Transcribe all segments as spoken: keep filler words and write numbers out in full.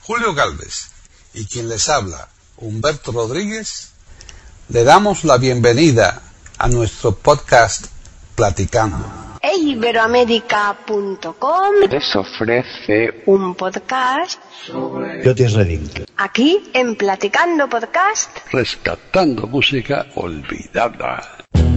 Julio Gálvez y quien les habla, Humberto Rodríguez, le damos la bienvenida a nuestro podcast Platicando. iberoamérica punto com les ofrece un podcast sobre Otis Redding. Aquí en Platicando Podcast, rescatando música olvidada.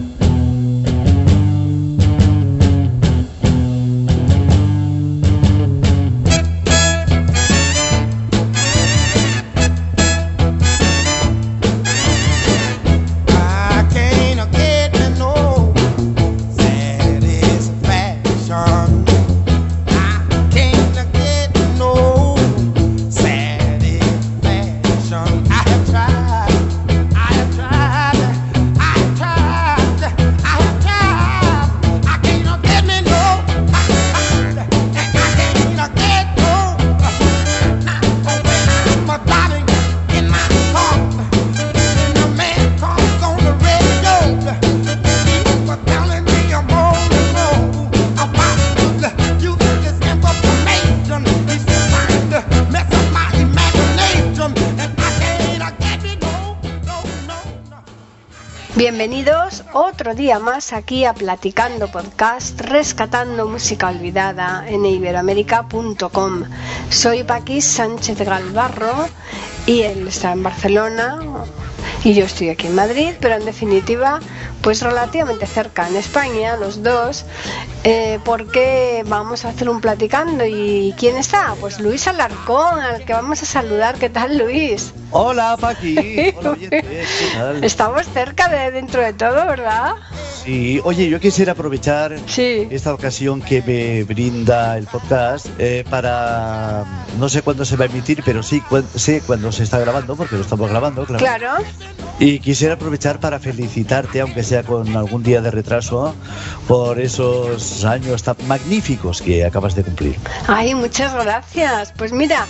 Bienvenidos otro día más aquí a Platicando Podcast, rescatando música olvidada en iberoamérica punto com. Soy Paqui Sánchez Galvarro y él está en Barcelona y yo estoy aquí en Madrid, pero en definitiva pues relativamente cerca en España, los dos, eh, porque vamos a hacer un platicando. ¿Y quién está? Pues Luis Alarcón, al que vamos a saludar. ¿Qué tal, Luis? Hola, Paqui. Hola, oyentes. ¿Qué tal? Estamos cerca de dentro de todo, ¿verdad? Sí. Oye, yo quisiera aprovechar sí. esta ocasión que me brinda el podcast eh, para, no sé cuándo se va a emitir, pero sí cu- sé cuándo se está grabando, porque lo estamos grabando, claro. Claro. Y quisiera aprovechar para felicitarte, aunque sea con algún día de retraso, por esos años tan magníficos que acabas de cumplir. Ay, muchas gracias. Pues mira,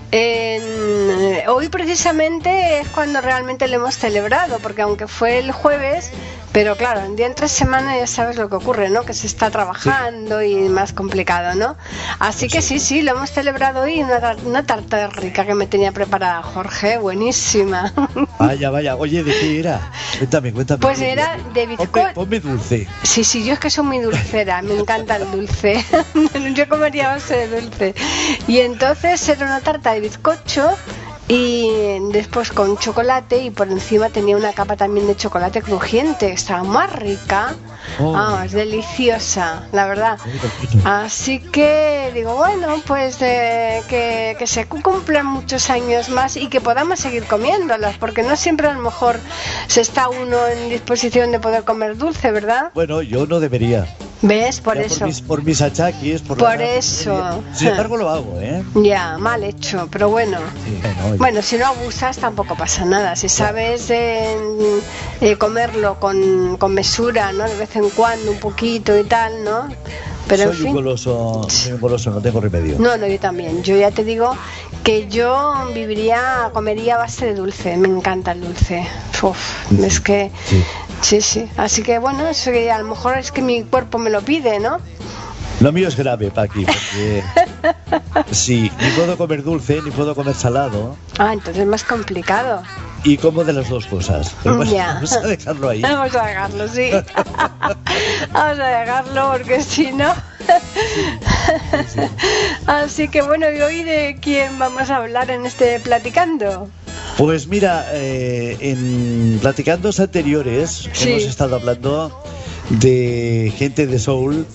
en, hoy precisamente es cuando realmente lo hemos celebrado, porque aunque fue el jueves, pero claro, en día entre semana ya sabes lo que ocurre, ¿no? Que se está trabajando sí. y más complicado, ¿no? Así que sí, sí, lo hemos celebrado hoy. Una, una tarta rica que me tenía preparada Jorge, buenísima. Vaya, vaya. Oye, ¿de qué era? Cuéntame, cuéntame. Pues era de bizcocho. Ponme, ponme dulce. Sí, sí, yo es que soy muy dulcera, me encanta el dulce. Yo comería base de dulce. Y entonces era una tarta de bizcocho y después con chocolate, y por encima tenía una capa también de chocolate crujiente. Estaba más rica. Oh. Vamos, deliciosa, la verdad. Así que digo, bueno, pues eh, que, que se cumplan muchos años más y que podamos seguir comiéndolas, porque no siempre a lo mejor se está uno en disposición de poder comer dulce, ¿verdad? Bueno, yo no debería. ¿Ves? Por ya eso. Por mis, por mis achaques. Por, por la, eso. Sin embargo, lo hago, ¿eh? Ya, mal hecho, pero bueno. Sí, bueno, bueno, si no abusas tampoco pasa nada. Si sabes eh, eh, comerlo con, con mesura, ¿no? De vez en cuando, un poquito y tal, ¿no? Pero soy en fin, un goloso, soy un goloso, no tengo remedio. No, no, yo también. Yo ya te digo que yo viviría, comería a base de dulce. Me encanta el dulce. Uf, sí. Es que... Sí. Sí, sí. Así que bueno, eso que a lo mejor es que mi cuerpo me lo pide, ¿no? Lo mío es grave, Paqui, porque sí, ni puedo comer dulce, ni pudo comer salado. Ah, entonces es más complicado. Y como de las dos cosas. Pero bueno, ya. Vamos a dejarlo ahí. Vamos a dejarlo, sí. Vamos a dejarlo porque si no... Sí, sí. Así que bueno, ¿y hoy de quién vamos a hablar en este Platicando? Pues mira, eh, en Platicandos anteriores sí. hemos estado hablando de gente de soul.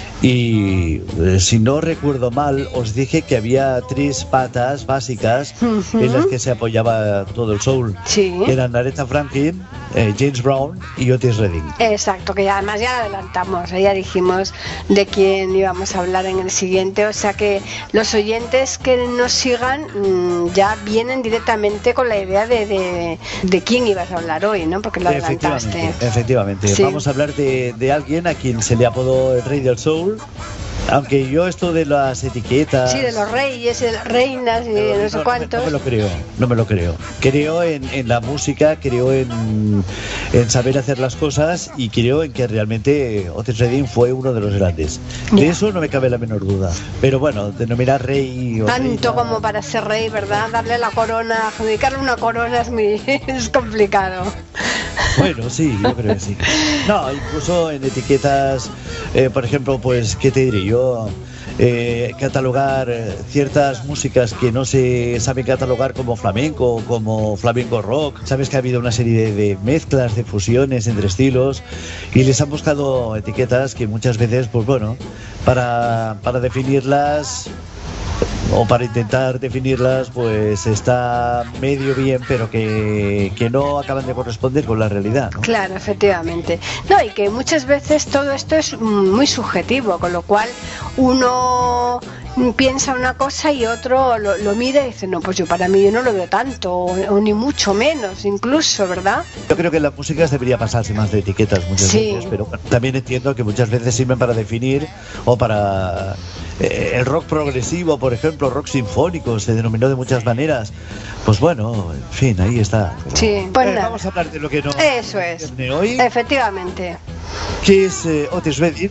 Y eh, si no recuerdo mal, os dije que había tres patas básicas uh-huh. en las que se apoyaba todo el soul. Sí. Eran Aretha Franklin, eh, James Brown y Otis Redding. Exacto, que ya, además ya adelantamos, ya dijimos de quién íbamos a hablar en el siguiente. O sea que los oyentes que nos sigan mmm, ya vienen directamente con la idea de, de, de quién ibas a hablar hoy, ¿no? Porque lo adelantaste. Efectivamente, efectivamente. Sí. Vamos a hablar de, de alguien a quien se le apodó el Rey del Soul. Aunque yo esto de las etiquetas... Sí, de los reyes, de las reinas y de no, no sé cuántos... No, no me lo creo, no me lo creo. Creo en, en la música, creo en, en saber hacer las cosas y creo en que realmente Otis Redding fue uno de los grandes. De yeah. eso no me cabe la menor duda. Pero bueno, denominar rey... O Tanto reina, como para ser rey, ¿verdad? Darle la corona, adjudicarle una corona es, muy, es complicado. Bueno, sí, yo creo que sí. No, incluso en etiquetas, eh, por ejemplo, pues, ¿qué te diré yo? Eh, catalogar ciertas músicas que no se saben catalogar como flamenco, como flamenco rock. Sabes que ha habido una serie de, de mezclas, de fusiones entre estilos y les han buscado etiquetas que muchas veces, pues bueno, para, para definirlas o para intentar definirlas, pues está medio bien, pero que, que no acaban de corresponder con la realidad, ¿no? Claro, efectivamente. No, y que muchas veces todo esto es muy subjetivo, con lo cual uno piensa una cosa y otro lo, lo mira y dice, no, pues yo para mí yo no lo veo tanto, o, o ni mucho menos, incluso, ¿verdad? Yo creo que en las músicas debería pasarse más de etiquetas muchas sí. veces, pero también entiendo que muchas veces sirven para definir o para... Eh, el rock progresivo, por ejemplo, rock sinfónico, se denominó de muchas maneras. Pues bueno, en fin, ahí está. Sí, pues eh, nada. Vamos a hablar de lo que nos Eso es. hoy. Efectivamente. Que es eh, Otis Redding,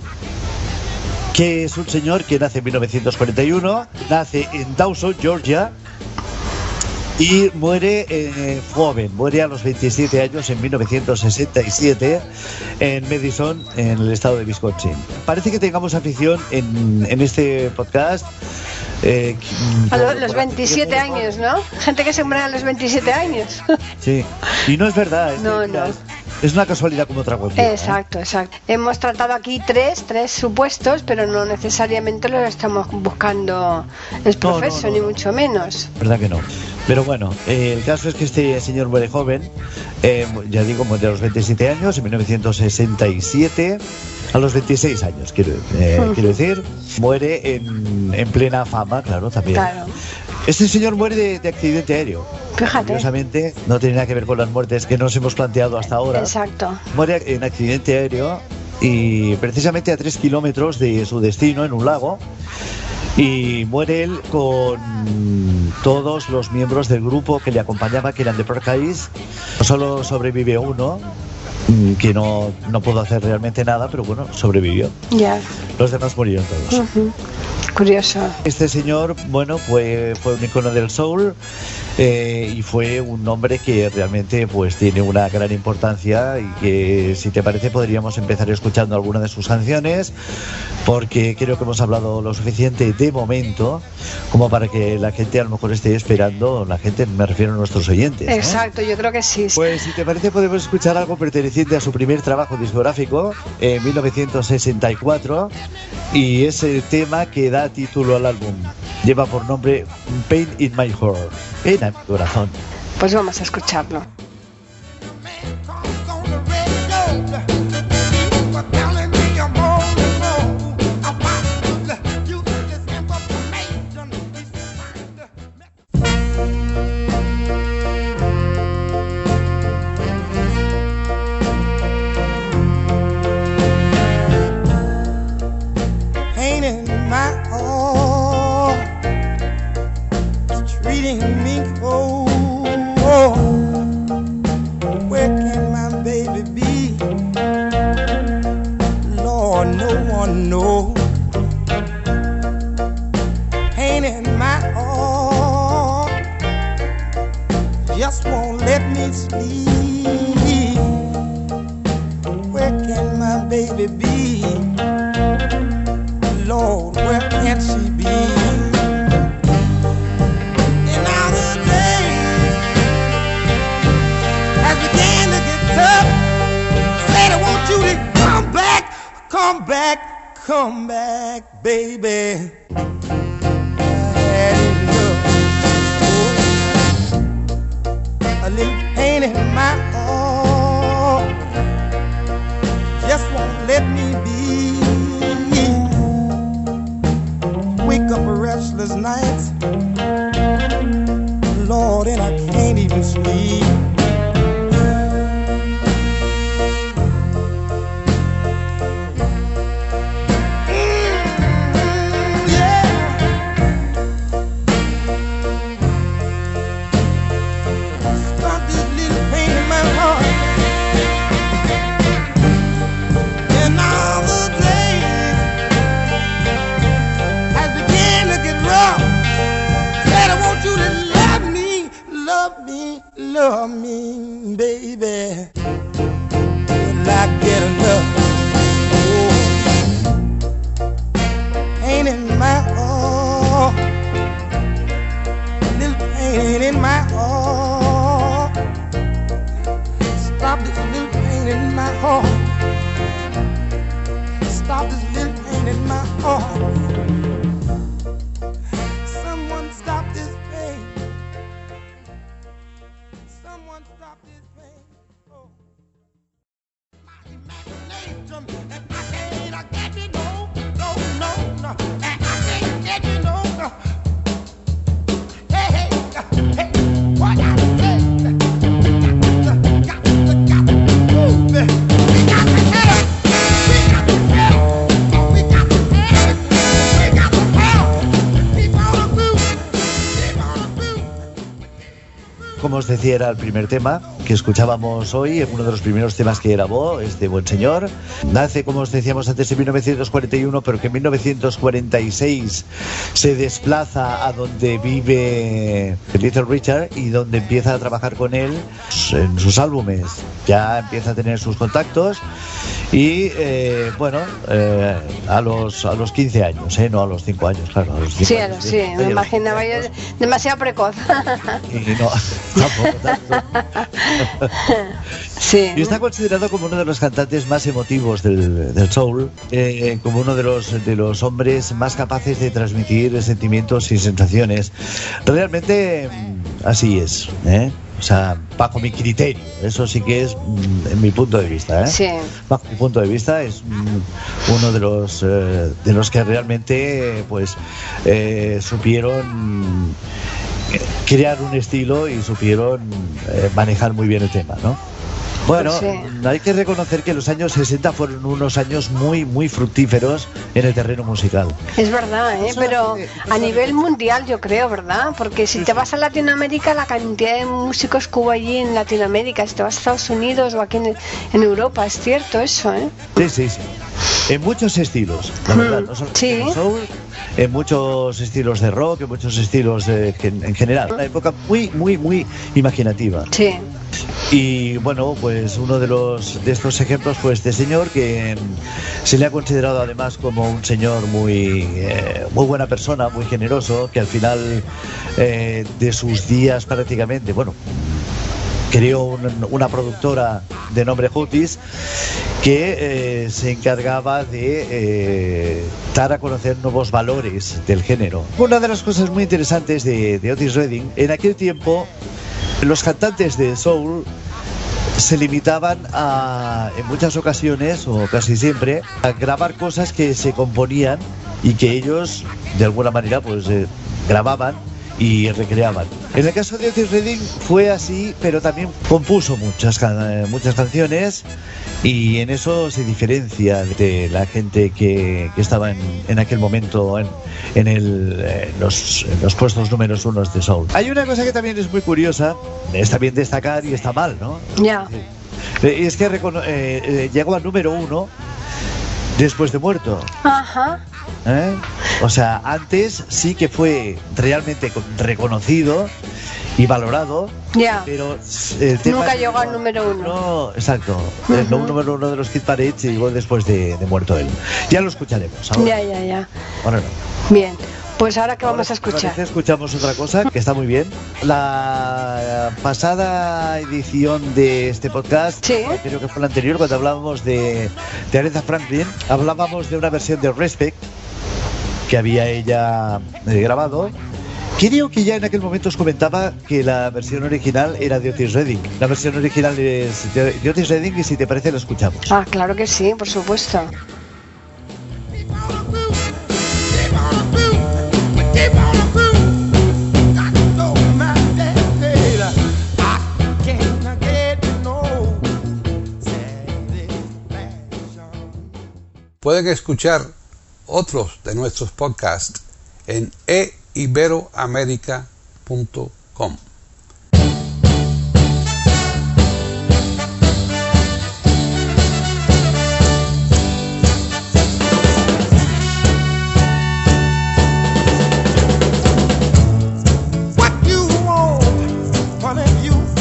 que es un señor que nace en mil novecientos cuarenta y uno, nace en Dawson, Georgia, y muere eh, joven, muere a los veintisiete años en mil novecientos sesenta y siete en Madison, en el estado de Wisconsin. Parece que tengamos afición en, en este podcast. Eh, a los, los veintisiete años, ¿no? Gente que se muere a los veintisiete años. Sí, y no es verdad. Es no, que, mira, no. Es, es una casualidad como otra cualquiera. Exacto, ¿eh? exacto. Hemos tratado aquí tres, tres supuestos, pero no necesariamente los estamos buscando el profeso, no, no, no, ni no. mucho menos. ¿Verdad que no? Pero bueno, eh, el caso es que este señor muere joven, eh, ya digo, muere a los veintisiete años, en mil novecientos sesenta y siete, a los veintiséis años, quiero, eh, uh-huh. quiero decir, muere en, en plena fama, claro, también. Claro. Este señor muere de, de accidente aéreo. Fíjate. Curiosamente, no tiene nada que ver con las muertes que nos hemos planteado hasta ahora. Exacto. Muere en accidente aéreo y precisamente a tres kilómetros de su destino, en un lago. Y muere él con todos los miembros del grupo que le acompañaba, que eran de Park Eyes. Solo sobrevive uno, que no, no pudo hacer realmente nada, pero bueno, sobrevivió. Ya. Yeah. Los demás murieron todos. Uh-huh. Curioso. Este señor, bueno, fue, fue un icono del soul eh, y fue un hombre que realmente pues tiene una gran importancia y que, si te parece, podríamos empezar escuchando alguna de sus canciones, porque creo que hemos hablado lo suficiente de momento como para que la gente a lo mejor esté esperando, la gente, me refiero a nuestros oyentes, ¿no? Exacto, yo creo que sí. Pues si te parece podemos escuchar algo perteneciente a su primer trabajo discográfico en mil novecientos sesenta y cuatro, y es el tema que da título al álbum. Lleva por nombre Pain in My Heart, pena en mi corazón. Pues vamos a escucharlo. Mm-hmm. me, love me, baby, will I get enough? Oh, pain in my heart, little pain in my heart. Stop this little pain in my heart. Stop this little pain in my heart. Someone stop this pain. Someone stop this pain. Oh. My imagination, and I can't get me no, no, no, no, and I can't get me no, no. Hey, hey, hey, what I say? Got to, got to, got to move it. We got to help. We got to help. We got to help. We got to help. Keep on the move. Keep on the move. Como os decía, era el primer tema que escuchábamos hoy, uno de los primeros temas que grabó este buen señor. Nace, como os decíamos antes, en mil novecientos cuarenta y uno, pero que en mil novecientos cuarenta y seis se desplaza a donde vive Little Richard y donde empieza a trabajar con él en sus álbumes. Ya empieza a tener sus contactos y, eh, bueno, eh, a los a los quince años, ¿eh? No a los cinco años, claro. A los cinco Sí, a años, los- sí, me imaginaba yo demasiado precoz. Y no, tampoco tanto. Sí. Y está considerado como uno de los cantantes más emotivos del, del soul, eh, como uno de los, de los hombres más capaces de transmitir sentimientos y sensaciones. Realmente mm, así es, ¿eh? O sea, bajo mi criterio, eso sí que es mm, en mi punto de vista, ¿eh? Sí. Bajo mi punto de vista es mm, uno de los eh, de los que realmente pues eh, supieron crear un estilo y supieron eh, manejar muy bien el tema, ¿no? Bueno, Sí. hay que reconocer que los años sesenta fueron unos años muy, muy fructíferos en el terreno musical. Es verdad, ¿eh? Pero a nivel mundial yo creo, ¿verdad? Porque si te vas a Latinoamérica, la cantidad de músicos que hubo allí en Latinoamérica, si te vas a Estados Unidos o aquí en, en Europa, es cierto eso, ¿eh? Sí, sí, sí. En muchos estilos, la verdad, no solo Sí. en soul, en muchos estilos de rock, en muchos estilos de- en general. Una época muy, muy, muy imaginativa. Sí. Y bueno, pues uno de los de estos ejemplos fue este señor que mm, se le ha considerado además como un señor muy eh, muy buena persona, muy generoso, que al final eh, de sus días prácticamente, bueno, creó un- una productora de nombre Hooties que eh, se encargaba de eh, dar a conocer nuevos valores del género. Una de las cosas muy interesantes de, de Otis Redding, en aquel tiempo los cantantes de soul se limitaban a, en muchas ocasiones, o casi siempre, a grabar cosas que se componían y que ellos, de alguna manera, pues eh, grababan y recreaban. En el caso de Otis Redding fue así, pero también compuso muchas, can- eh, muchas canciones y en eso se diferencia de la gente que, que estaba en, en aquel momento en, en el, eh, los, en los puestos números unos de soul. Hay una cosa que también es muy curiosa, está bien destacar y está mal, ¿no? Ya. Eh, Es que recono- eh, eh, llegó al número uno después de muerto. Ajá. ¿eh? O sea, antes sí que fue realmente con- reconocido y valorado, Ya. pero el tema Nunca es- llegó al número uno. No, exacto. El Ujú. número uno de los Hit Parade llegó después de, de muerto él. Ya lo escucharemos. Ahora, Ya, ya, ya. ahora no. Bien. Pues ahora que Ahora, vamos a si te parece, escuchar. escuchamos otra cosa que está muy bien. La pasada edición de este podcast, Sí. creo que fue la anterior, cuando hablábamos de, de Aretha Franklin, hablábamos de una versión de Respect que había ella eh, grabado. Creo que ya en aquel momento os comentaba que la versión original era de Otis Redding. La versión original es de, de Otis Redding y si te parece la escuchamos. Ah, claro que sí, por supuesto. Keep on the move. Keep on the move. Keep on the move. Got to know my daddy. I can't get no satisfaction. Pueden escuchar otros de nuestros podcasts en e iberoamerica punto com. What you want, honey, you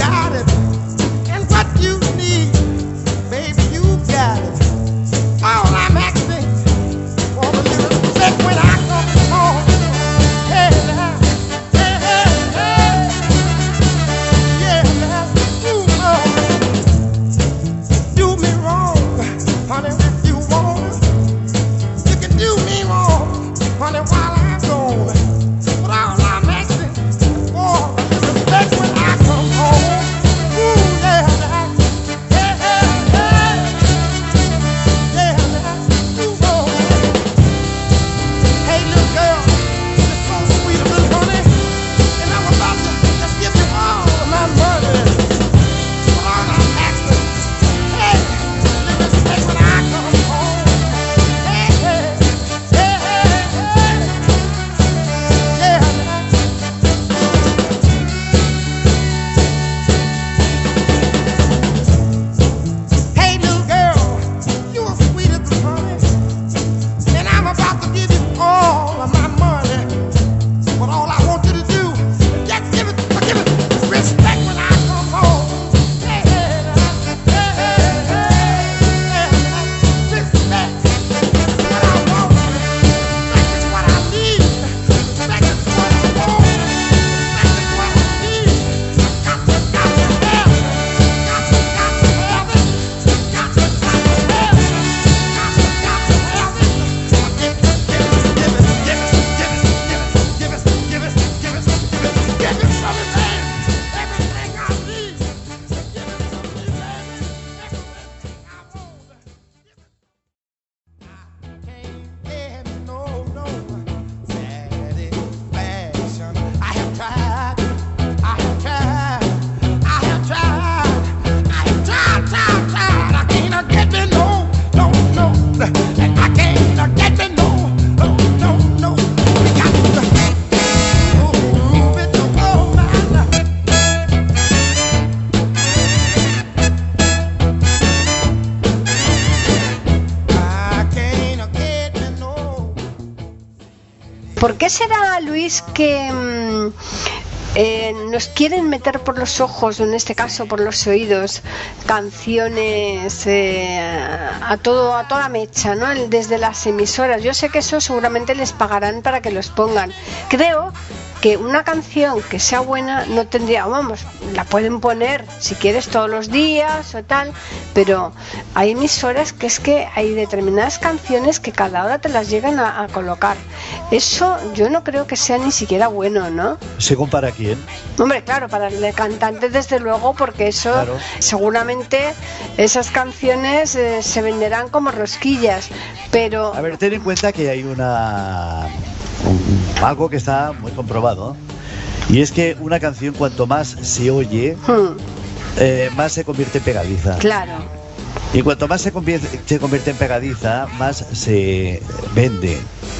¿Por qué será, Luis, que mmm, eh, nos quieren meter por los ojos, o en este caso por los oídos, canciones eh, a todo a toda mecha, ¿no? Desde las emisoras? Yo sé que eso seguramente les pagarán para que los pongan. Creo que una canción que sea buena no tendría, vamos, la pueden poner si quieres todos los días o tal, pero hay emisoras que es que hay determinadas canciones que cada hora te las llegan a, a colocar. Eso yo no creo que sea ni siquiera bueno, ¿no? ¿Según para quién? Hombre, claro, para el cantante desde luego, porque eso Claro. seguramente esas canciones eh, se venderán como rosquillas, pero... A ver, ten en cuenta que hay una un- algo que está muy comprobado, y es que una canción cuanto más se oye, hmm, eh, más se convierte en pegadiza. claro. Y cuanto más se convierte, se convierte en pegadiza, más se vende.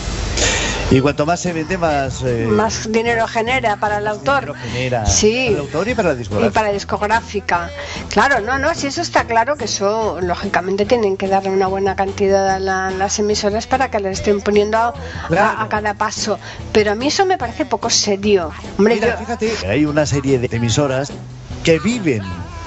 Y cuanto más se vende, más... eh, Más dinero genera para el autor. dinero genera Sí. para el autor y para la Y discográfica. para la discográfica. Claro, no, no, si eso está claro, que eso lógicamente tienen que darle una buena cantidad a la- las emisoras para que le estén poniendo a, Claro. a- a cada paso. Pero a mí eso me parece poco serio. Hombre, Mira, yo- fíjate, hay una serie de emisoras que viven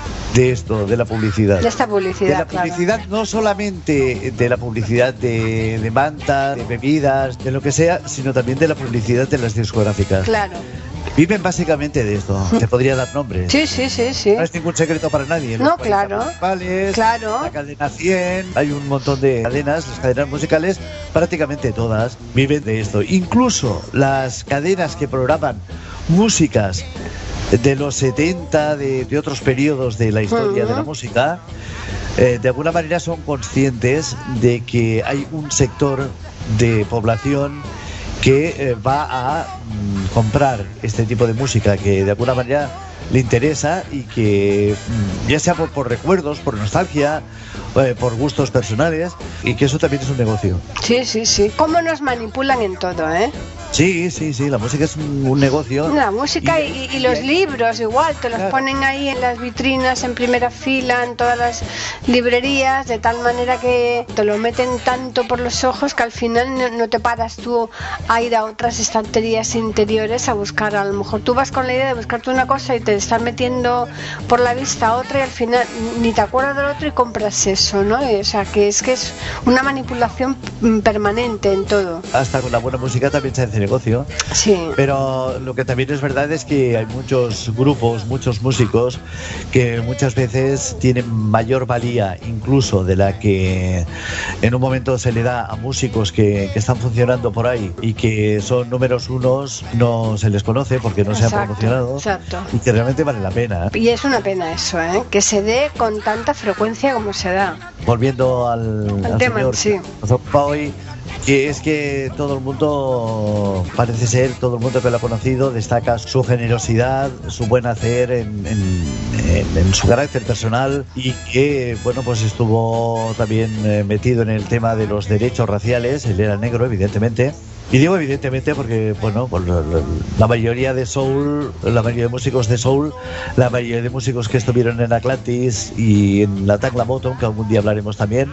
de esto, de la publicidad. de esta publicidad, De la claro. publicidad, no solamente de la publicidad de, de mantas, de bebidas, de lo que sea, sino también de la publicidad de las discográficas. Claro. Viven básicamente de esto. Te podría dar nombres. Sí, sí, sí, sí. No es ningún secreto para nadie. No, Los cuarenta claro. principales, Claro. La cadena cien, hay un montón de cadenas, las cadenas musicales, prácticamente todas viven de esto. Incluso las cadenas que programan músicas de los setenta, de, de otros periodos de la historia Ujú. de la música, eh, de alguna manera son conscientes de que hay un sector de población que eh, va a mm, comprar este tipo de música, que de alguna manera le interesa y que mm, ya sea por, por recuerdos, por nostalgia, eh, por gustos personales, y que eso también es un negocio. Sí, sí, sí. ¿Cómo nos manipulan en todo, eh? Sí, sí, sí, la música es un, un negocio. La música y, y- y los libros igual, te los Claro. ponen ahí en las vitrinas, en primera fila, en todas las librerías, de tal manera que te lo meten tanto por los ojos que al final no, no te paras tú a ir a otras estanterías interiores a buscar. A lo mejor tú vas con la idea de buscarte una cosa y te estás metiendo por la vista otra y al final ni te acuerdas del otro y compras eso, ¿no? O sea, que es que es una manipulación mm, permanente en todo. Hasta con la buena música también se hace negocio. Sí. Pero lo que también es verdad es que hay muchos grupos, muchos músicos que muchas veces tienen mayor valía incluso de la que en un momento se le da a músicos que, que están funcionando por ahí y que son números unos, no se les conoce porque no se han Exacto, promocionado exacto. y que realmente vale la pena. Y es una pena eso, ¿eh? Que se dé con tanta frecuencia como se da. Volviendo al, Al al tema, señor sí. que nos ocupa hoy, que es que todo el mundo, parece ser, todo el mundo que lo ha conocido destaca su generosidad, su buen hacer en, en- en- en su carácter personal, y que, bueno, pues estuvo también eh, metido en el tema de los derechos raciales. Él era negro, evidentemente. Y digo evidentemente porque, bueno, pues la, la- la mayoría de soul, la mayoría de músicos de soul, la mayoría de músicos que estuvieron en Atlantis y en la Tacla Motown, que algún día hablaremos también,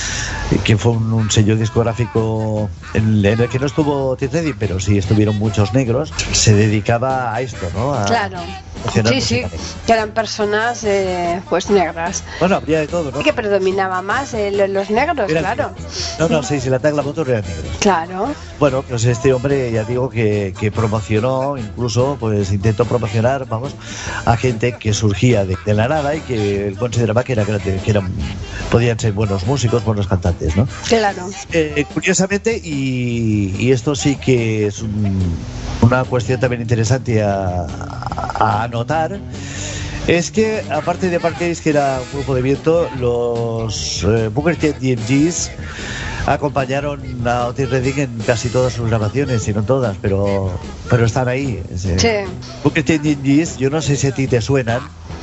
que fue un, un sello discográfico en, en el que no estuvo Otis Redding, pero sí estuvieron muchos negros, se dedicaba a esto, ¿no? A Claro. promocionar Sí, sí, música negra. que eran personas eh, pues negras. Bueno, habría de todo, ¿no? Y que predominaba más eh, lo- los negros, Eran claro. negros. No, no, sí, sí, la Tacla Motown eran negros. Claro. Bueno, pues este hombre, ya digo, que, que promocionó, incluso, pues intentó promocionar, vamos, a gente que surgía de, de la nada y que él consideraba que, era, grande, que eran, podían ser buenos músicos, buenos cantantes, ¿no? Claro. Eh, curiosamente, y, y esto sí que es un- una cuestión también interesante a, a anotar, es que aparte de Parkes, que era un grupo de viento, los eh, Booker T D M Gs acompañaron a Otis Redding en casi todas sus grabaciones, si no todas, pero pero están ahí. Sí. Sí. Booker T D M Gs, yo no sé si a ti te suenan,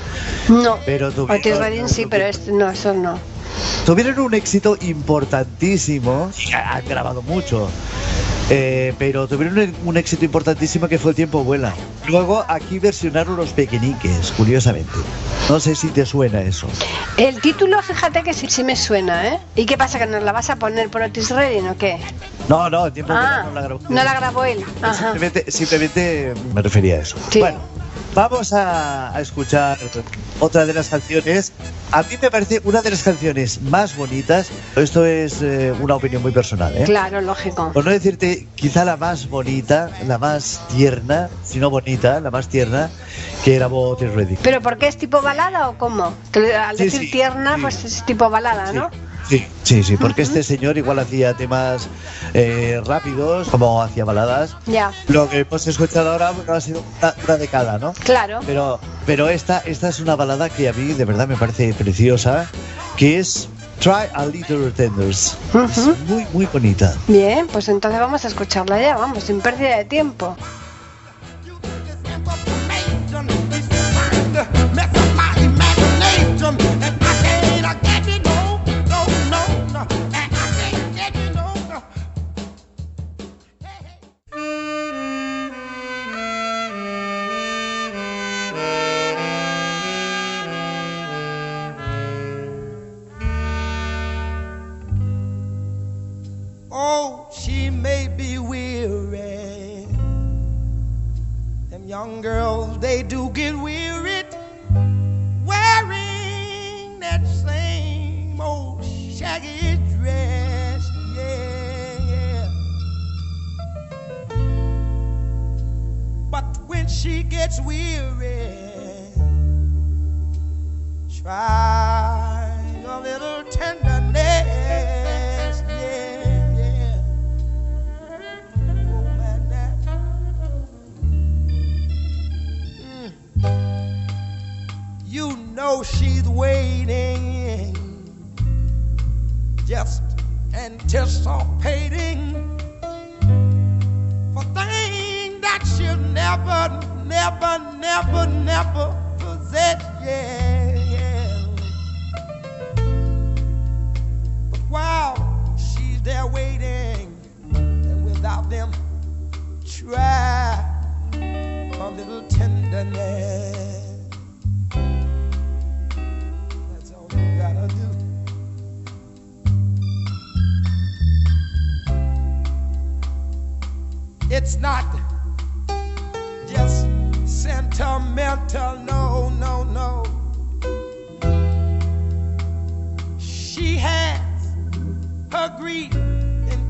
No. pero tuvieron, Otis Redding sí, pero este, no, eso no. tuvieron un éxito importantísimo, y han grabado mucho, eh, pero tuvieron un, un éxito importantísimo que fue El tiempo vuela. Luego aquí versionaron Los Pequeñiques, curiosamente. No sé si te suena eso. El título, fíjate que sí, sí me suena, ¿eh? ¿Y qué pasa, que nos la vas a poner por Otis Redding o qué? No, no, en tiempo Ah, no la grabó. no la grabó él. Ajá. Simplemente, simplemente me refería a eso. Sí. Bueno, vamos a, a escuchar otra de las canciones. A mí me parece una de las canciones más bonitas. Esto es eh, una opinión muy personal, ¿eh? Claro, lógico. Por no decirte quizá la más bonita, la más tierna, si no bonita, la más tierna que grabó Otis Redding. ¿Pero por qué es tipo balada o cómo? Que al Sí, decir sí, tierna, sí. pues es tipo balada, Sí. ¿no? Sí, sí, sí, porque este señor igual hacía temas eh, rápidos, como hacía baladas. Ya, Lo que hemos escuchado ahora bueno, ha sido una, una de cada, ¿no? claro. Pero, pero esta, esta es una balada que a mí de verdad me parece preciosa, que es Try a Little Tenders. Es Ujú. muy, muy bonita. Bien, pues entonces vamos a escucharla ya, vamos, sin pérdida de tiempo. You this information is trying to mess up my imagination, and I can't get it, no, no, no, no, and I can't get it, no, no. Hey, hey. Oh, she may be weary. Them young girls, they do get wearied wearing that same old shaggy dress. Yeah, yeah. But when she gets weary, try a little tenderness. Yeah, yeah. Oh, man, that. Mm. You know she's waiting, just anticipating for things that she'll never, never, never, never possess. Yeah, yeah. But while she's there waiting, and without them, try a little tenderness. That's all you gotta do. It's not just sentimental, no, no, no. She has her grief and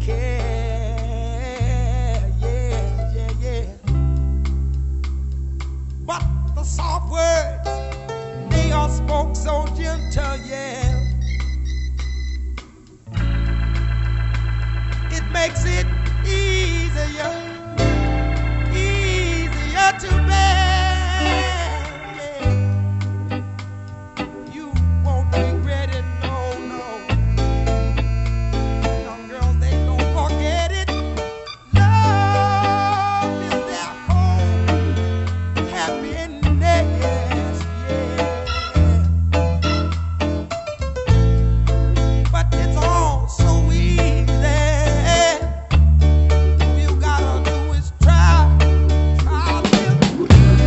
care, yeah, yeah, yeah. But the soft words, they are spoke so gentle, yeah. It makes it easier, easier to bear. Yeah. You won't regret it, no, no. Young girls, they don't forget it. Love is their home, happiness, yeah. But it's all so easy. All you gotta do is try, try a little.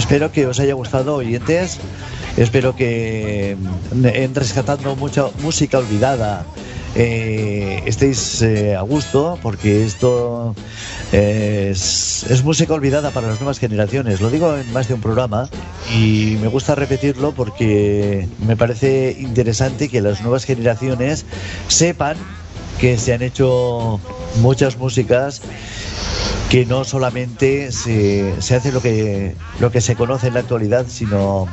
Espero que os haya gustado, oyentes. Espero que en rescatando mucha música olvidada eh, estéis eh, a gusto, porque esto eh, es, es música olvidada para las nuevas generaciones. Lo digo en más de un programa y me gusta repetirlo porque me parece interesante que las nuevas generaciones sepan que se han hecho muchas músicas, que no solamente se, se hace lo que lo que se conoce en la actualidad, sino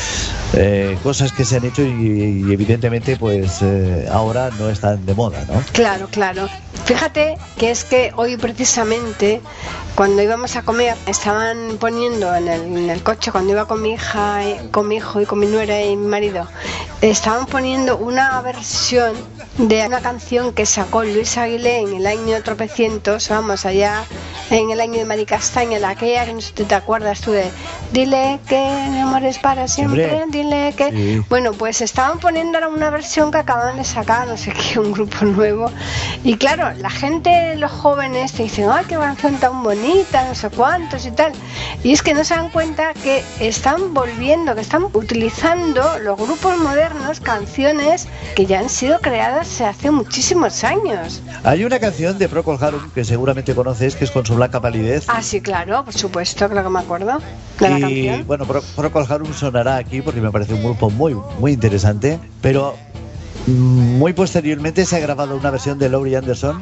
eh, cosas que se han hecho y, y evidentemente pues eh, ahora no están de moda, ¿no? Claro, claro. Fíjate que es que hoy precisamente cuando íbamos a comer estaban poniendo en el, en el coche, cuando iba con mi hija, y, con mi hijo y con mi nuera y mi marido, estaban poniendo una versión de una canción que sacó Luis Aguilé en el año tropecientos, vamos, allá en el año de Maricastaña, la aquella que no sé si te acuerdas tú de dile que mi amor es para siempre, Hombre, dile que... sí. Bueno, pues estaban poniendo ahora una versión que acaban de sacar, no sé qué, un grupo nuevo. Y claro, la gente, los jóvenes te dicen, ay, qué canción tan bonita, no sé cuántos y tal. Y es que no se dan cuenta que están volviendo, que están utilizando los grupos modernos canciones que ya han sido creadas hace muchísimos años. Hay una canción de Procol Harum que seguramente conoces, que es Con su blanca palidez. Ah, sí, claro, por supuesto, creo que me acuerdo de la y canción. bueno, Pro- Procol Harum sonará aquí porque me parece un grupo muy muy interesante, pero mm, muy posteriormente se ha grabado una versión de Laurie Anderson,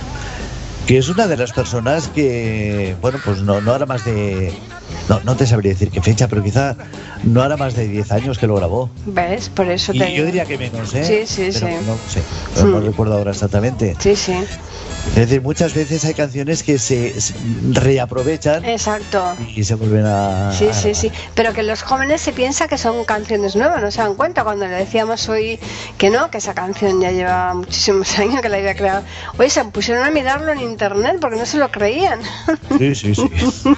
que es una de las personas que, bueno, pues no, no hará más de... No, no te sabría decir qué fecha, pero quizá no hará más de diez años que lo grabó. ¿Ves? Por eso Y te yo diría que menos, ¿eh? Sí, sí, Pero sí. No sé, no, no Hmm. recuerdo ahora exactamente. Sí, sí, Es decir, muchas veces hay canciones que se, se reaprovechan exacto. y se vuelven a... Sí, a sí, sí. Pero que los jóvenes se piensan que son canciones nuevas, no se dan cuenta cuando le decíamos hoy que no, que esa canción ya lleva muchísimos años que la había creado. Hoy se pusieron a mirarlo en internet porque no se lo creían. Sí, sí, sí.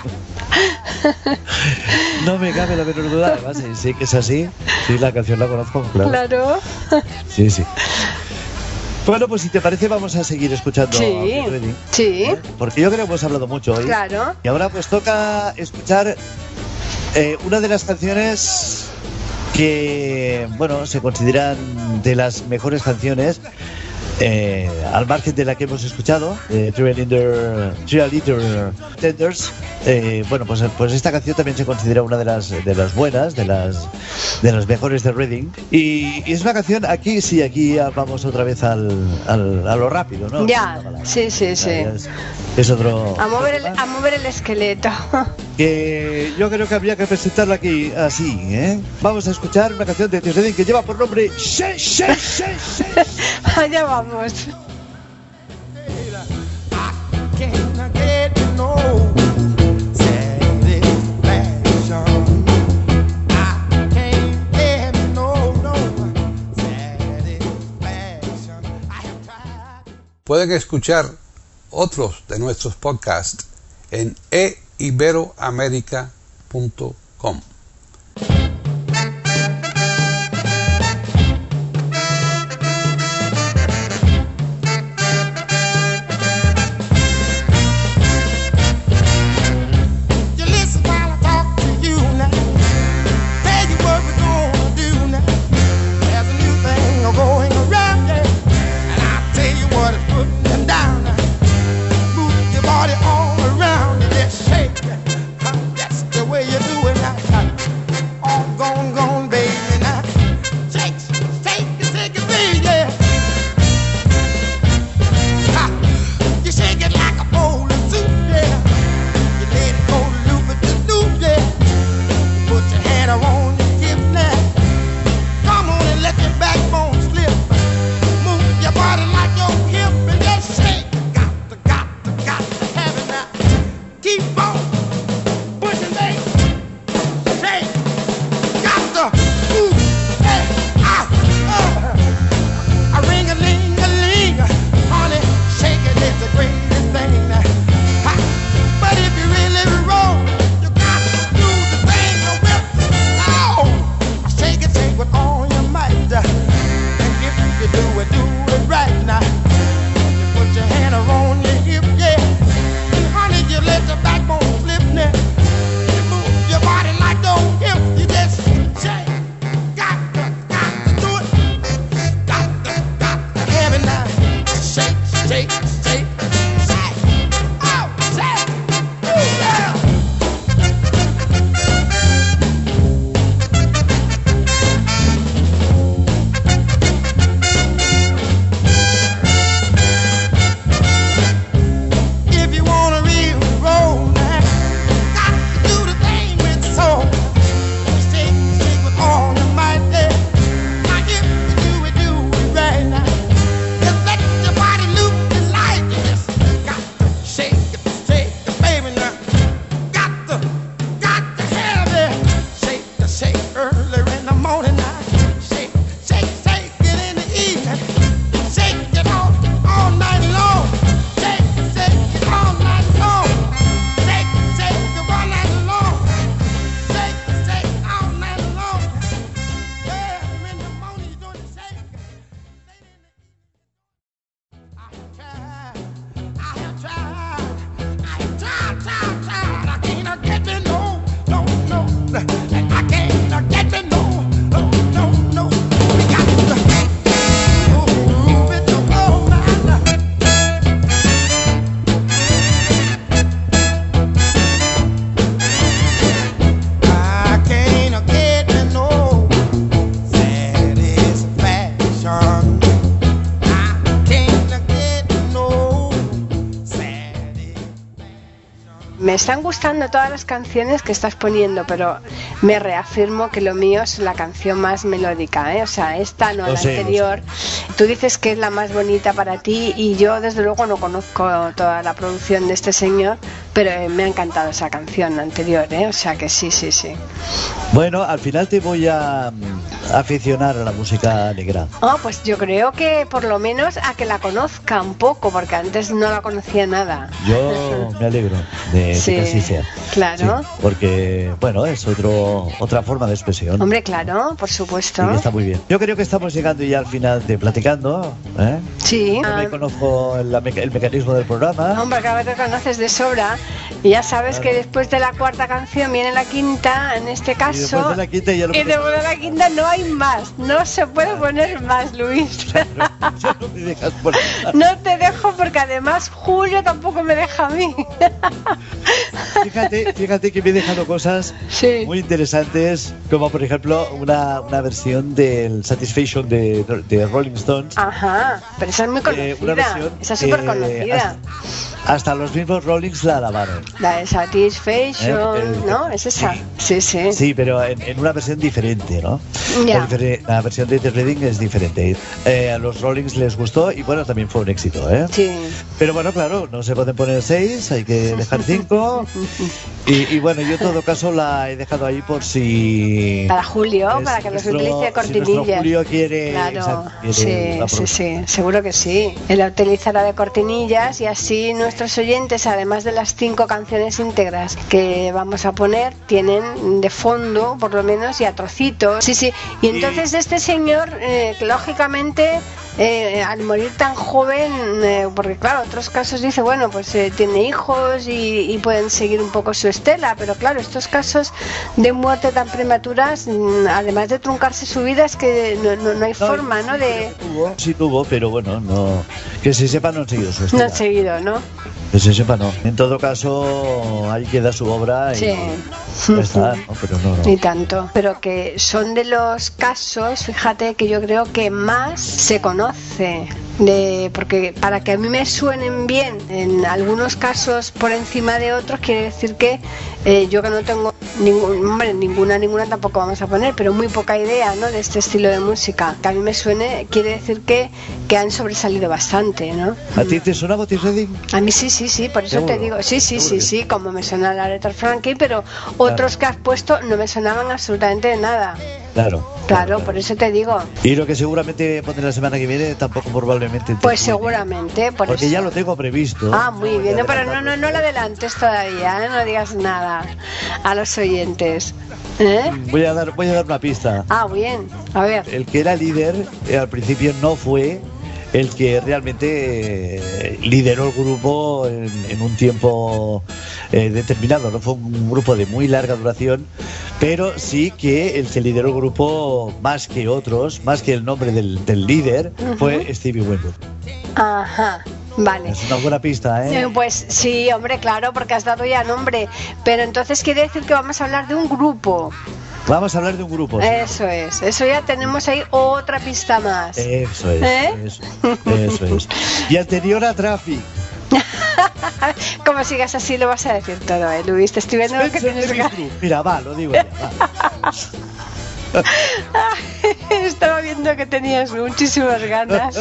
No me cabe la menor duda, además, sí, sí que es así. Sí, la canción la conozco, claro. Claro. Sí, sí. Bueno, pues si te parece vamos a seguir escuchando Sí, Otis Redding, sí, ¿eh? Porque yo creo que hemos hablado mucho hoy. claro. Y ahora pues toca escuchar eh, una de las canciones que, bueno, se consideran de las mejores canciones, eh, al margen de la que hemos escuchado, eh, Cheerleader Cheerleader Tenders. Eh, bueno, pues, pues esta canción también se considera una de las de las buenas, de las de las mejores de Redding. Y, y es una canción, aquí sí, aquí ya vamos otra vez al, al a lo rápido, ¿no? Ya, sí, sí, sí. Es, es otro. A mover el, a mover el esqueleto. Que yo creo que habría que presentarla aquí así, ¿eh? Vamos a escuchar una canción de Otis Redding que lleva por nombre She, She, She, She. Allá vamos. Can't get no satisfaction. I can't get no, no satisfaction. I have tried. Pueden escuchar otros de nuestros podcasts en e iberoamerica punto com. You listen while I talk to you now. Tell you what we're gonna do now. There's a new thing going around, yeah. And I'll tell you what it's putting them down now. Move your body all around and just shake it. That's the way you do it now. Me están gustando todas las canciones que estás poniendo, pero me reafirmo que lo mío es la canción más melódica, ¿eh? O sea, esta no, Lo la sé, lo anterior. Tú dices que es la más bonita para ti y yo desde luego no conozco toda la producción de este señor, pero eh, me ha encantado esa canción anterior, ¿eh? O sea que sí, sí, sí. Bueno, al final te voy a mm, aficionar a la música negra. Oh, pues yo creo que por lo menos a que la conozca un poco, porque antes no la conocía nada. Yo me alegro de, Sí, de que así sea. claro. Sí, porque, bueno, es otro otra forma de expresión. Hombre, claro, por supuesto. Y que está muy bien. Yo creo que estamos llegando ya al final de Platicando, ¿eh? Sí. Yo me Ah, conozco el, la meca- el mecanismo del programa. hombre, cada vez te conoces de sobra y ya sabes que después de la cuarta canción viene la quinta, en este Y caso. después de la quinta ya lo Y después de la quinta no hay más, no se puede poner más, Luis. Ya no me dejas poner. No te dejo porque además Julio tampoco me deja a mí. Fíjate, fíjate que me he dejado cosas Sí. muy interesantes, como por ejemplo una, una versión del Satisfaction de, de Rolling Stones. Ajá, pero esa es muy Eh, una conocida. versión Esa es que súper conocida. Hasta, hasta los mismos Rollings la alabaron. La de Satisfaction, Eh, eh, ¿no? Es esa. Sí, sí. Sí, pero en, en una versión diferente, ¿no? Ya. La, difere- la versión de The Reading es diferente. Eh, a los Rollings les gustó y bueno, también fue un éxito, ¿eh? Sí. Pero bueno, claro, no se pueden poner seis, hay que dejar cinco. Y, y bueno, yo en todo caso la he dejado ahí por si... Para Julio, es para que los nuestro- utilice si nuestro cortinillas. Julio quiere... Claro, exacto, quiere sí, la sí, pro- sí, seguro que sí. Él la utilizará de cortinillas y así nuestros oyentes, además de las cinco canciones íntegras que vamos a poner, tienen de fondo, por lo menos, y a trocitos. Sí, sí. Y entonces este señor, eh, lógicamente, eh, al morir tan joven, eh, porque claro, otros casos dice, bueno, pues eh, tiene hijos y, y pueden seguir un poco su estela, pero claro, estos casos de muerte tan prematuras, mm, además de truncarse su vida, es que no, no, no hay forma, ¿no? De... Tuvo, sí tuvo, pero bueno, no que se sepa no han seguido su No estela. han seguido, ¿no? Que se sepa no. En todo caso, ahí queda su obra y Sí. ya está, ¿no? Pero no, no. Ni tanto. Pero que son de los casos, fíjate, que yo creo que más se conoce. De, porque para que a mí me suenen bien en algunos casos por encima de otros, quiere decir que eh, yo que no tengo ningún, hombre, ninguna, ninguna tampoco vamos a poner, pero muy poca idea, ¿no? De este estilo de música, que a mí me suene, quiere decir que, que han sobresalido bastante, ¿no? ¿A ti te suena Otis Redding? A mí sí, sí, sí, por eso Seguro, te digo, sí, sí, seguro sí, que sí, como me suena la letra Frankie, pero otros que has puesto no me sonaban absolutamente de nada. Claro. Claro, por eso te digo. Y lo que seguramente pondré la semana que viene tampoco probablemente. te Pues suene. seguramente, por Porque eso. ya lo tengo previsto. Ah, muy voy bien, a no, pero no, adelantarlo. no, no lo adelantes todavía, ¿eh? No digas nada a los oyentes. ¿Eh? Voy a dar, voy a dar una pista. Ah, bien, a ver. El que era líder eh, al principio no fue el que realmente eh, lideró el grupo en, en un tiempo eh, determinado. No fue un grupo de muy larga duración, pero sí que el que lideró el grupo más que otros, más que el nombre del, del líder, Ujú. fue Stevie Wonder. Ajá, vale. Es una buena pista, ¿eh? Eh, Pues sí, hombre, claro, porque has dado ya nombre. Pero entonces quiere decir que vamos a hablar de un grupo. Vamos a hablar de un grupo. sí. Eso es, eso ya tenemos ahí otra pista más. Eso es, ¿Eh? eso, eso es. Y anterior a Traffic. Como sigas así lo vas a decir todo, ¿eh, Luis? Te estoy viendo que Spencer tienes Davis ganas. Group. Mira, va, lo digo ya. va. Estaba viendo que tenías muchísimas ganas.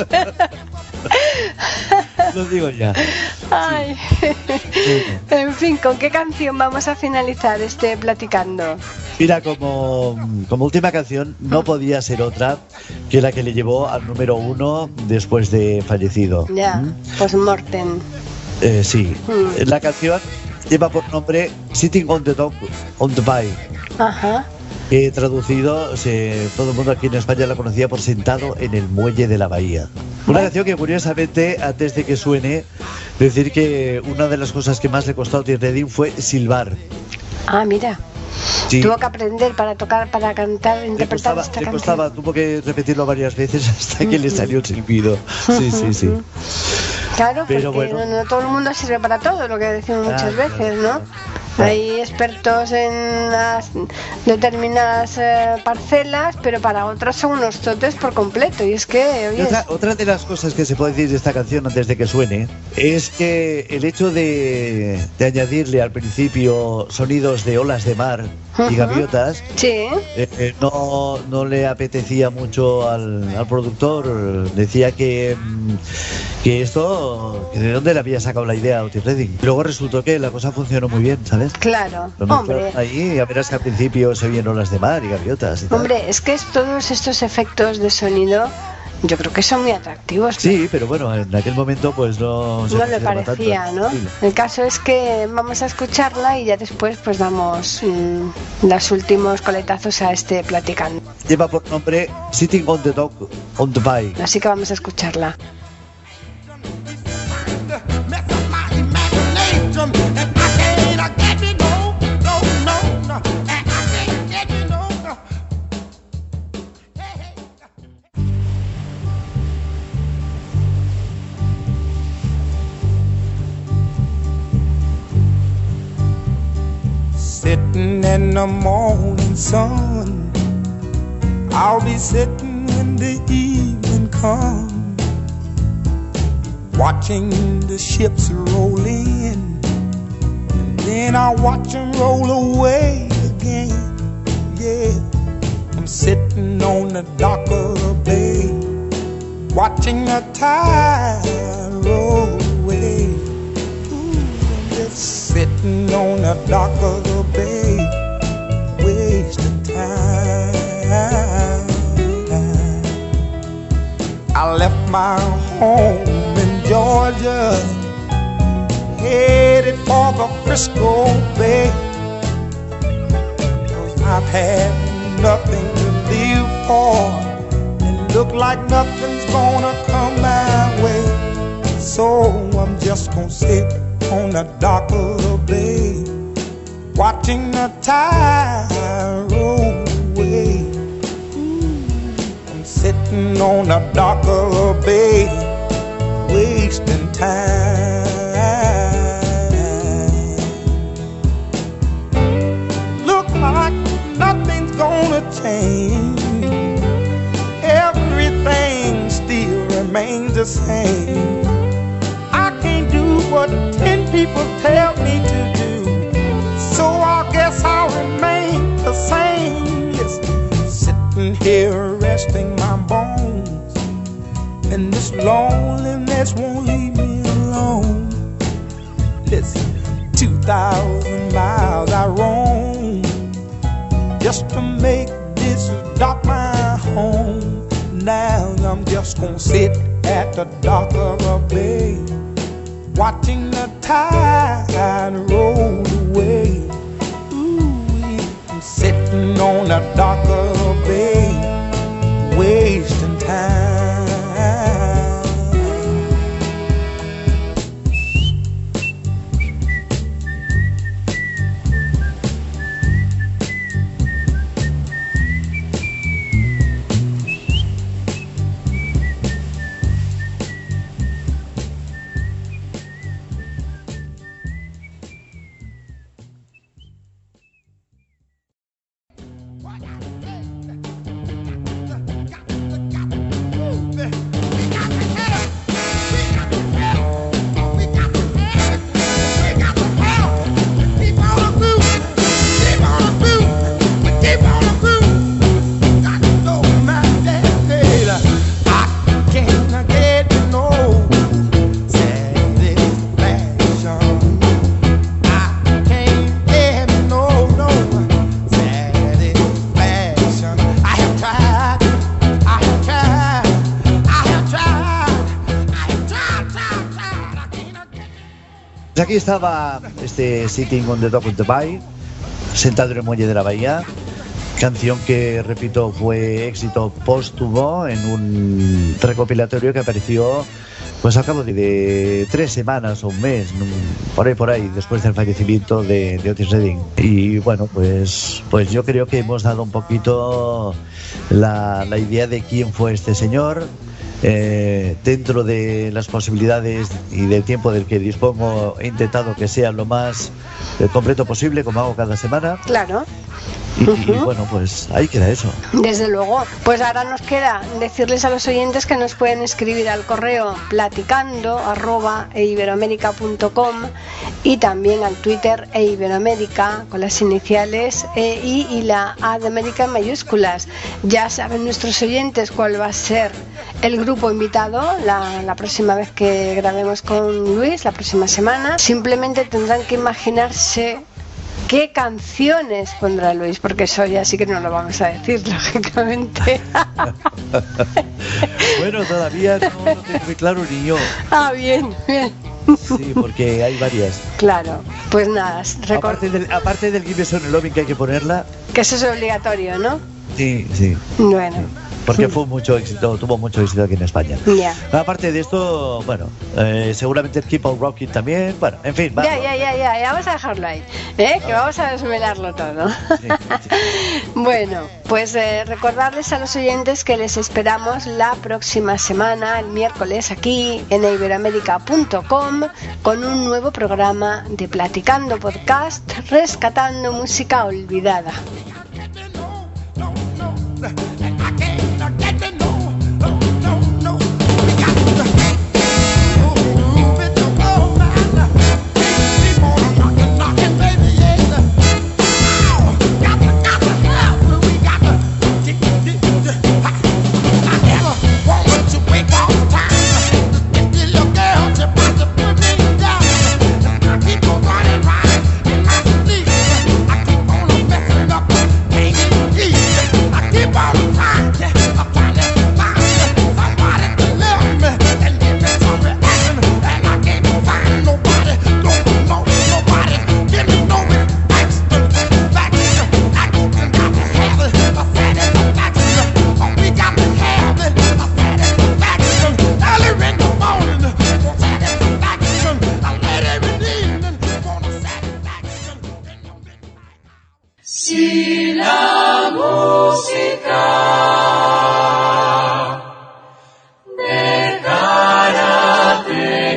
Lo digo ya. Ay. En fin, ¿con qué canción vamos a finalizar este platicando? Mira, como, como última canción, no podía ser otra que la que le llevó al número uno después de fallecido. Ya, ¿Mm? pues Morten. Eh, sí. Mm. La canción lleva por nombre Sitting on the Dock on the Bay. Ajá. Que traducido, se, todo el mundo aquí en España la conocía por Sentado en el Muelle de la Bahía. Una canción que curiosamente, antes de que suene, decir que una de las cosas que más le costó a Otis Redding fue silbar. Ah, mira. Sí. Tuvo que aprender para tocar, para cantar, Le interpretar costaba, esta le canción. costaba, tuvo que repetirlo varias veces hasta que le salió el silbido. Sí, sí, sí. Claro, Pero porque bueno. no, no todo el mundo sirve para todo, lo que decimos muchas Claro, veces, ¿no? claro. Hay expertos en las determinadas eh, parcelas, pero para otros son unos totes por completo. Y es que, oye, otra, otra de las cosas que se puede decir de esta canción antes de que suene es que el hecho de, de añadirle al principio sonidos de olas de mar y gaviotas, sí, eh, eh, no, no le apetecía mucho al, al productor. Decía que, que esto, que de dónde le había sacado la idea a Otis Redding. Luego resultó que la cosa funcionó muy bien, ¿sabes? claro, Lo hombre. ahí, a verás que al principio se oyen olas de mar y gaviotas y tal. Hombre, es que es todos estos efectos de sonido, yo creo que son muy atractivos. Sí, pero bueno, en aquel momento pues no se No le consideraba parecía, tanto. ¿no? Sí. El caso es que vamos a escucharla y ya después pues damos mmm, los últimos coletazos a este platicando. Lleva por nombre Sitting on the Dock on the Bay. Así que vamos a escucharla. Mess up my imagination, and I can't get it, no, no, no, no, and I can't get it, no, no. Hey, hey. Sitting in the morning sun, I'll be sitting when the evening comes, watching the ships roll in, and then I watch them roll away again. Yeah, I'm sitting on the dock of the bay, watching the tide roll away. Ooh, I'm just sitting on the dock of the bay, wasting time. I left my home in Georgia, headed for the Frisco Bay, 'cause I've had nothing to live for, and look like nothing's gonna come my way. So I'm just gonna sit on the dock of the bay, watching the tide roll away. Sitting on the dock of the bay, wasting time. Look like nothing's gonna change, everything still remains the same. I can't do what ten people tell me to do, so I guess I'll remain the same. Yes, sitting here resting my bones, and this loneliness won't leave me alone. Listen, two thousand miles I roam just to make this dock my home. Now I'm just gonna sit at the dock of a bay, watching the tide roll away. Ooh, I'm sitting on the dock of a bay, wasting time. Aquí estaba este Sitting on the Dock of the Bay, sentado en el muelle de la bahía, canción que, repito, fue éxito póstumo en un recopilatorio que apareció pues al cabo de, de tres semanas o un mes, por ahí por ahí, después del fallecimiento de, de Otis Redding. Y bueno, pues, pues yo creo que hemos dado un poquito la, la idea de quién fue este señor, eh, dentro de las posibilidades y del tiempo del que dispongo, he intentado que sea lo más eh, completo posible, como hago cada semana. Claro. Y, Uh-huh. y bueno, pues ahí queda eso. Desde luego. Pues ahora nos queda decirles a los oyentes que nos pueden escribir al correo platicando arroba eiberoamerica punto com y también al Twitter eiberoamerica con las iniciales E I y la A de América en mayúsculas. Ya saben nuestros oyentes cuál va a ser el grupo invitado la, la próxima vez que grabemos con Luis, la próxima semana. Simplemente tendrán que imaginarse qué canciones pondrá Luis, porque eso ya sí que no lo vamos a decir, lógicamente. Bueno, todavía no lo tengo muy claro ni yo. Ah, bien, bien. Sí, porque hay varias. Claro, pues nada, record... Aparte del, aparte del Give Me Some Loving, que hay que ponerla. que eso es obligatorio, ¿no? Sí, sí. Bueno. Porque fue mucho éxito, tuvo mucho éxito aquí en España. Ya. Aparte de esto, bueno, eh, seguramente el Keep on Rocking también. Bueno, en fin, vamos. Ya, ya, ya, ya, ya vamos a dejarlo ahí, ¿eh? Que vamos a desvelarlo todo. Sí, sí. Bueno, pues eh, recordarles a los oyentes que les esperamos la próxima semana, el miércoles, aquí en eiberoamerica punto com, con un nuevo programa de Platicando Podcast, rescatando música olvidada. Si la música dejara de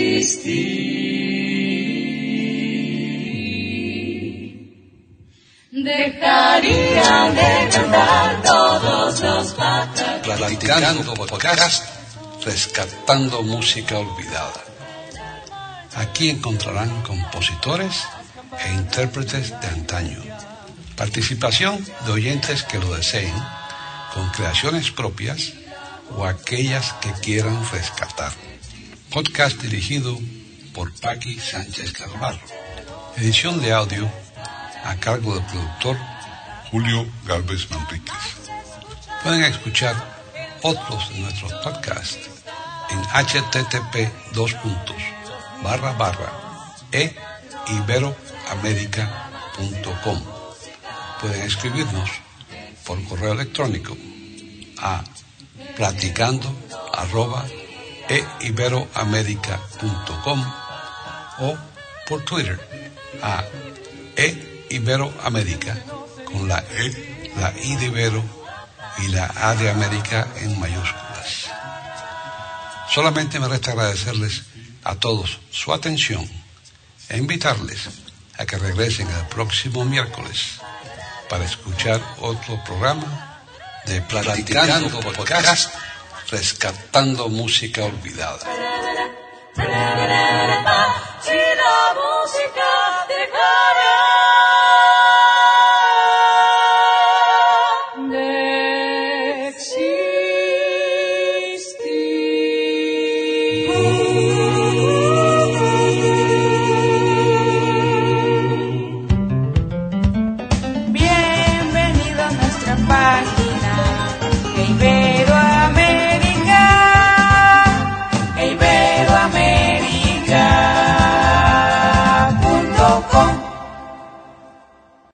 existir, dejarían de cantar todos los pájaros. Platicando Podcast, rescatando música olvidada. Aquí encontrarán compositores e intérpretes de antaño. Participación de oyentes que lo deseen, con creaciones propias o aquellas que quieran rescatar. Podcast dirigido por Paqui Sánchez Carvalho. Edición de audio a cargo del productor Julio Gálvez Manríquez. Pueden escuchar otros de nuestros podcasts en h t t p dos puntos barra barra e iberoamerica punto com. Pueden escribirnos por correo electrónico a platicando arroba eiberoamerica punto com o por Twitter a eiberoamerica con la E, la I de Ibero y la A de América en mayúsculas. Solamente me resta agradecerles a todos su atención e invitarles a que regresen el próximo miércoles para escuchar otro programa de Platicando Podcast, rescatando música olvidada.